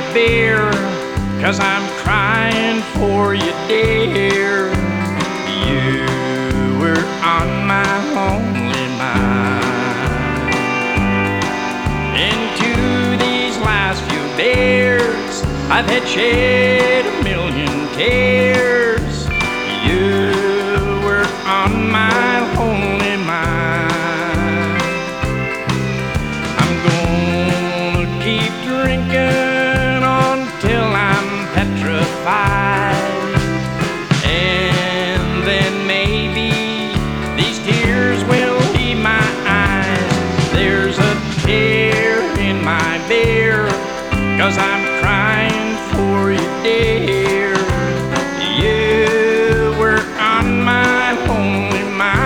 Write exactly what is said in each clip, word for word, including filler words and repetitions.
beer, 'cause I'm crying for you, dear. You were on my lonely mind. Into these last few beers, I've had shed a million tears. You were on my lonely mind. I'm gonna keep drinking until I'm petrified, and then maybe these tears will leave my eyes. There's a tear in my beer, 'cause I'm crying for you, dear. You were on my lonely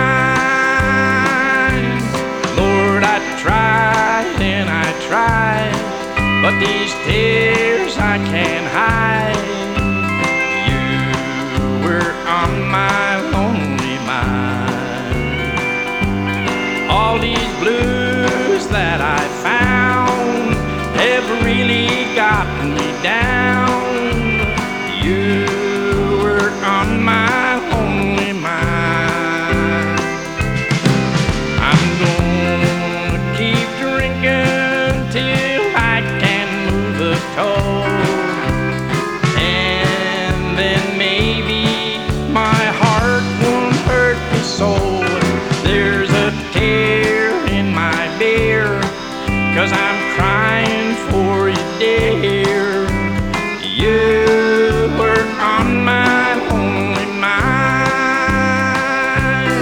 mind. Lord, I tried and I tried, but these tears I can't hide. You were on my lonely mind. All these blues that I found have really gotten me down. You were on my lonely mind. I'm gonna keep drinking till I can move a toe, and then maybe my heart won't hurt me so. There's a tear in my beer, 'cause I'm crying for you, dear. You were on my lonely mind.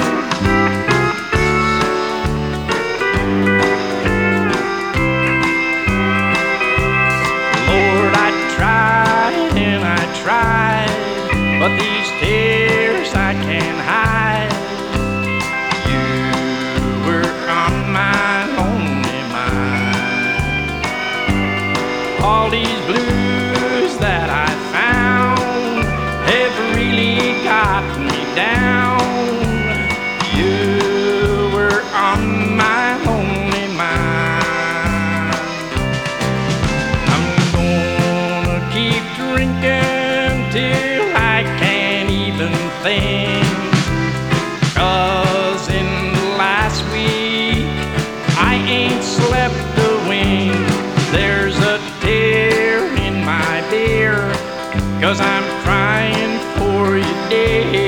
Lord, I tried and I tried, but these tears I can't hide. You were on my lonely mind. All these blues that I found have really gotten me down. You were on my lonely mind. I'm gonna keep drinking till I can't even think, 'cause in the last week I ain't slept a wink. There's a tear in my beer, 'cause I'm crying for you, dear.